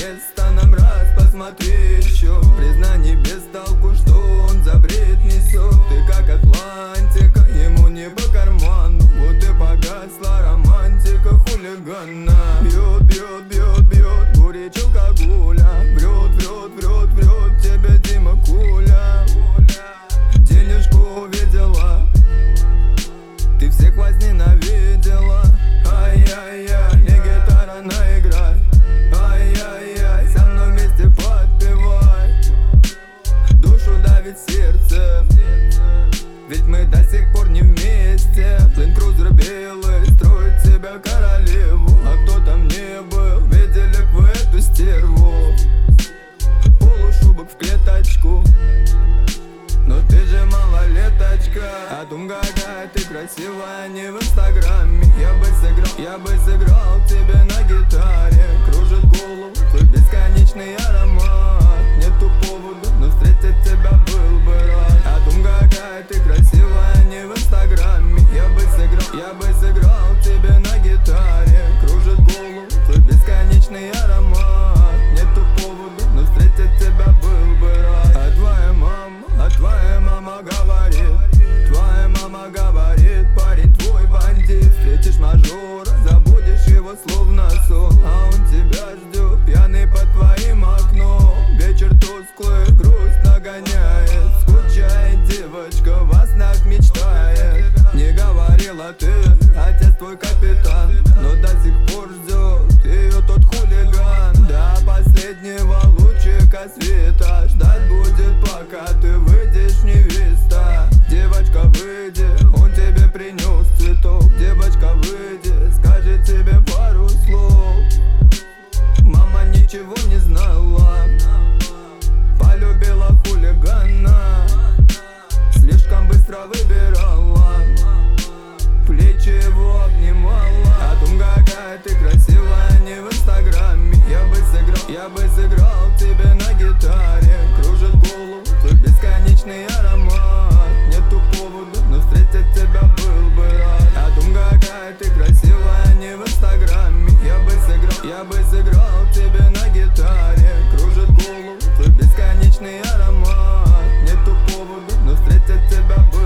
место нам раз посмотри еще. Признание без толку, что он за бред несет. Ты как Атлантика, ему не по карману. Вот и погасла романтика хулигана. Бьет, бьет, бьет, бьет горечь алкоголя. Врет, врет, врет, врет тебе Дима Коля. Денежку увидела, ты всех возненавидела. Ай-яй-яй, не гитара наиграй. Ай-яй-яй, со мной вместе подпевай. Душу давит сердце, ведь мы до сих пор не вместе. Ленд-крузер белый строит себя королеву. А кто там не был, видели б вы эту стерву. Полушубок в клеточку, но ты же малолеточка. А дум какая ты красивая, не в инстаграме. Я бы сыграл тебе на гитаре. Кружит голову твой бесконечный аромат. Нету повода, но встретить тебя был бы рад. А дум какая ты красивая, не в инстаграме. Я бы сыграл тебе на гитаре. Кружит голову твой бесконечный аромат. Нету повода, но встретить тебя был бы рад. А твоя мама говорит, парень твой бандит. Встретишь мажора, забудешь его словно сон. А он тебя ждет, пьяный под твоим окном. Вечер тусклый, грусть нагоняет. Скучает девочка, во снах мечтает. Не говорила ты, отец твой капитан, но до сих пор ждет ее тот хулиган. До последнего лучика света ждать будет, пока ты выйдешь, невеста. Девочка, выйди, он тебе принес цветов. Девочка, выйди, скажет тебе пару слов. Мама ничего не знала, полюбила хулигана. Слишком быстро выбирала, плечи его обнимала. А дум какая ты красивая, не в инстаграме. Я бы сыграл тебе на гитаре. Кружит голову твой бесконечный аромат. Нету повода, но встретить тебя был бы рад. А дум какая ты красивая, не в инстаграме. Я бы сыграл тебе на гитаре. Кружит голову твой бесконечный аромат. Нету повода, но встретить тебя был бы рад.